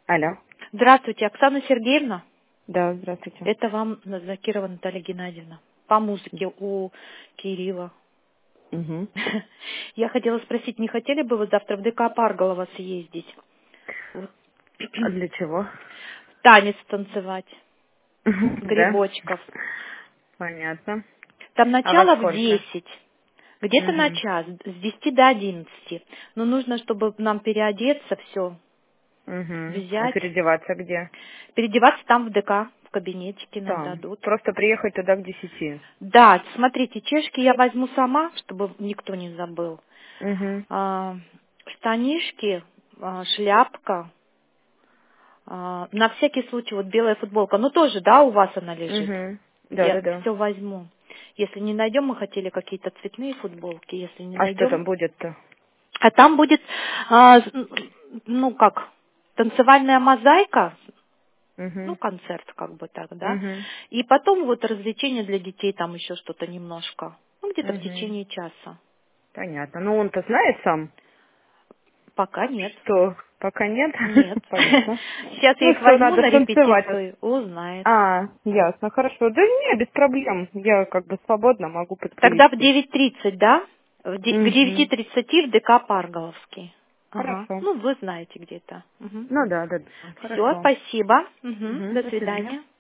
Алло. Здравствуйте, Оксана Сергеевна. Да, здравствуйте. Это вам Закирова Наталья Геннадьевна. По музыке у Кирилла. Угу. Я хотела спросить, не хотели бы вы завтра в ДК Парголова съездить? Вот. А для чего? Танец танцевать. Да. Грибочков. Понятно. Там А во начало в сколько? 10. Где-то на Угу. час, с 10 до 11. Но нужно, чтобы нам переодеться, все Угу. А взять. переодеваться где? Переодеваться там в ДК, в кабинетике нам Там. дадут. Просто приехать туда к 10. Да, смотрите, чешки я возьму сама, чтобы никто не забыл. Угу. А, Штанишки, шляпка, на всякий случай вот белая футболка. Ну тоже, да, у вас она лежит. Угу. Я Да. все возьму. Если не найдем, мы хотели какие-то цветные футболки, если не А что найдем. там будет-то? А там будет, ну как, танцевальная мозаика, ну Угу. концерт как бы так, да. Угу. И потом вот развлечения для детей, там еще что-то немножко. Ну где-то в Угу. течение часа. Понятно. Ну он-то знает сам, Пока нет. что пока нет. Нет. Понятно. Сейчас я Ну их все, возьму надо на танцевать. репетицию, узнает. Ясно, хорошо. Да не, без проблем. Я как бы свободно могу Тогда в подпривести. 9:30, да? К Угу. 9:30 в ДК Парголовский. Ага. Хорошо. Ну, вы знаете где-то. Ну да. Все, Хорошо. спасибо. Угу. До До свидания. свидания.